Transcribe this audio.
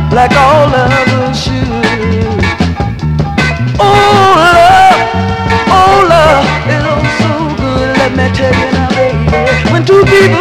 like all others should. Oh love is oh so good. Let me tell you now, baby, when two people